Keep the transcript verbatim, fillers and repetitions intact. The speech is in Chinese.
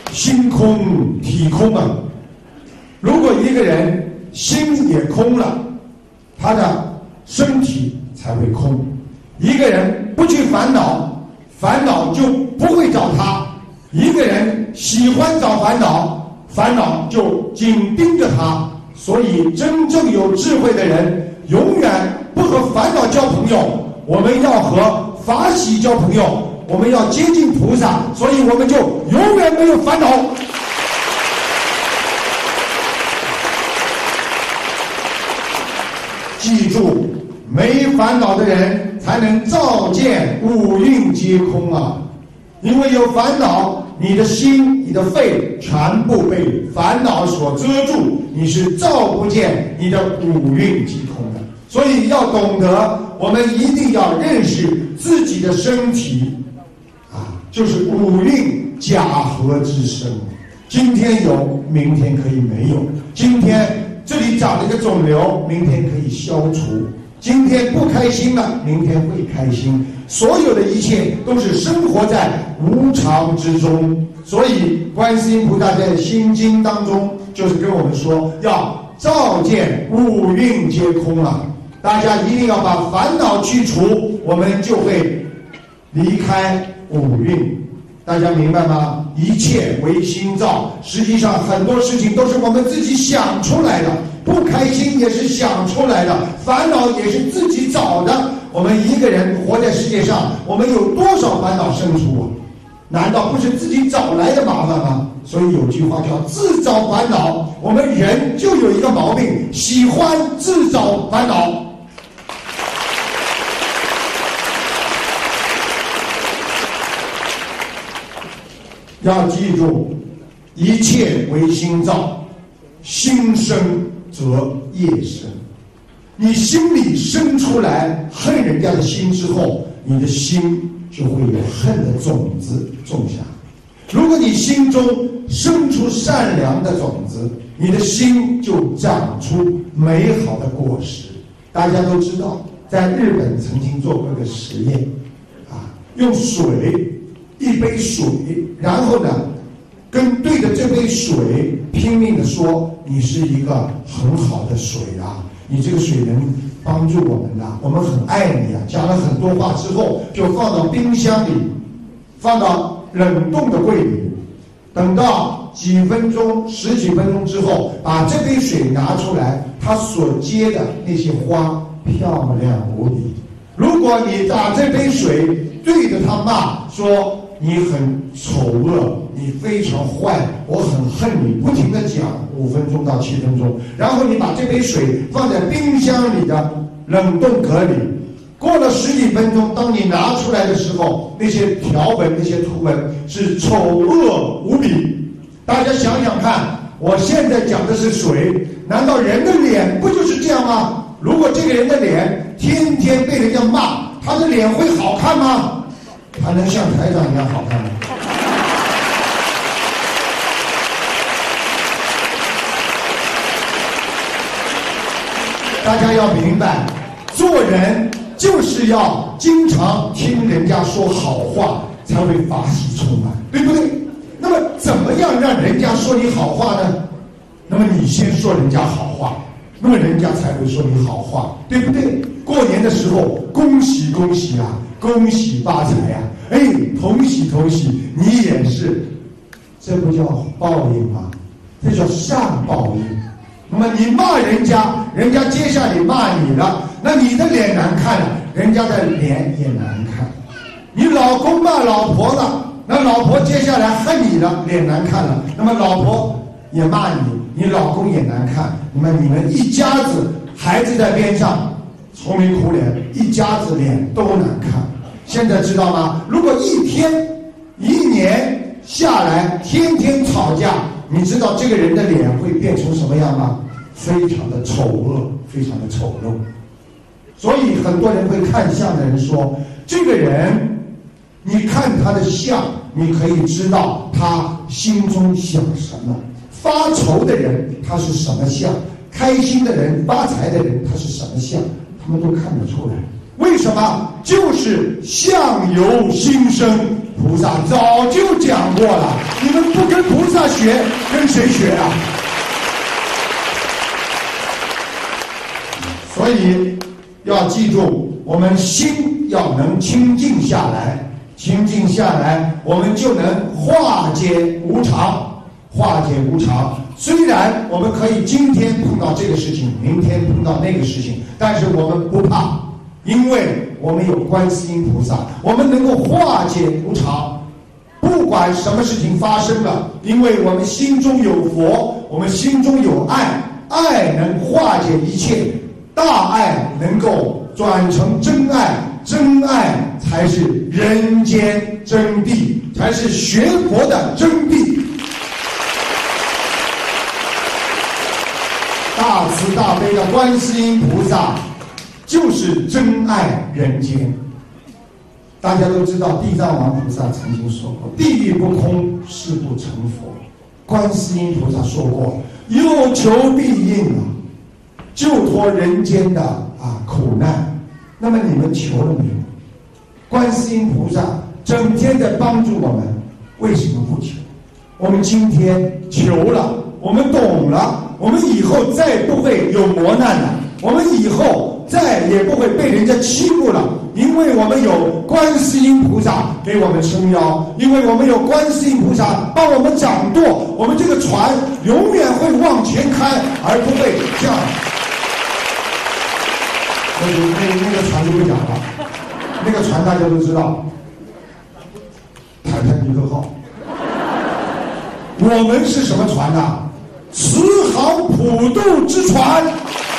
心空体空啊。如果一个人心也空了，他的身体才会空。一个人不去烦恼，烦恼就不会找他；一个人喜欢找烦恼，烦恼就紧盯着他。所以真正有智慧的人永远不和烦恼交朋友，我们要和法喜交朋友，我们要接近菩萨，所以我们就永远没有烦恼。记住，没烦恼的人才能照见五蕴皆空啊！因为有烦恼，你的心、你的肺全部被烦恼所遮住，你是照不见你的五蕴皆空的。所以要懂得，我们一定要认识自己的身体啊，就是五蕴假合之身。今天有，明天可以没有；今天这里长了一个肿瘤，明天可以消除；今天不开心了，明天会开心。所有的一切都是生活在无常之中。所以观世音菩萨在心经当中就是跟我们说，要照见五蕴皆空啊！大家一定要把烦恼去除，我们就会离开五蕴。大家明白吗？一切唯心造，实际上很多事情都是我们自己想出来的，不开心也是想出来的，烦恼也是自己找的。我们一个人活在世界上，我们有多少烦恼生出啊？难道不是自己找来的麻烦吗？所以有句话叫自找烦恼。我们人就有一个毛病，喜欢自找烦恼。要记住，一切唯心造，心生则业生。你心里生出来恨人家的心之后，你的心就会有恨的种子种下。如果你心中生出善良的种子，你的心就长出美好的果实。大家都知道，在日本曾经做过一个实验啊，用水一杯水，然后呢跟对着这杯水拼命的说，你是一个很好的水啊，你这个水能帮助我们的，我们很爱你啊。讲了很多话之后，就放到冰箱里，放到冷冻的柜里，等到几分钟十几分钟之后，把这杯水拿出来，它所结的那些花漂亮无比。如果你把这杯水对着它骂，说你很丑恶，你非常坏，我很恨你，不停地讲五分钟到七分钟，然后你把这杯水放在冰箱里的冷冻格里，过了十几分钟，当你拿出来的时候，那些条纹、那些图文是丑恶无比。大家想想看，我现在讲的是水，难道人的脸不就是这样吗？如果这个人的脸天天被人家骂，他的脸会好看吗？他能像台长一样好看吗？大家要明白，做人就是要经常听人家说好话，才会法喜充满，对不对？那么怎么样让人家说你好话呢？那么你先说人家好话，那么人家才会说你好话，对不对？过年的时候，恭喜恭喜啊，恭喜发财呀、啊！哎，同喜同喜，你也是，这不叫报应吗？这叫善报应。那么你骂人家，人家接下来骂你了，那你的脸难看了，人家的脸也难看。你老公骂老婆了，那老婆接下来恨你了，脸难看了，那么老婆也骂你，你老公也难看。那么你们一家子，孩子在边上愁眉苦脸，一家子脸都难看。现在知道吗？如果一天一年下来天天吵架，你知道这个人的脸会变成什么样吗？非常的丑恶，非常的丑陋。所以很多人会看相的人说，这个人你看他的相，你可以知道他心中想什么。发愁的人他是什么相，开心的人发财的人他是什么相，他们都看得出来。为什么？就是相由心生， 菩萨早就讲过了，你们不跟菩萨学，跟谁学啊？所以要记住，我们心要能清静下来，清静下来，我们就能化解无常，化解无常。虽然我们可以今天碰到这个事情，明天碰到那个事情，但是我们不怕，因为我们有观世音菩萨，我们能够化解无常。不管什么事情发生了，因为我们心中有佛，我们心中有爱，爱能化解一切，大爱能够转成真爱，真爱才是人间真谛，才是学佛的真谛。大慈大悲的观世音菩萨就是真爱人间。大家都知道，地藏王菩萨曾经说过：“地狱不空，誓不成佛。”观世音菩萨说过：“有求必应啊，救脱人间的啊苦难。”那么你们求了没有？观世音菩萨整天在帮助我们，为什么不求？我们今天求了，我们懂了，我们以后再不会有磨难了，我们以后再也不会被人家欺负了，因为我们有观世音菩萨给我们撑腰，因为我们有观世音菩萨帮我们掌舵，我们这个船永远会往前开，而不会这样。那个那那个船就不讲了，那个船大家都知道，泰坦尼克号。我们是什么船呐、慈航普渡之船。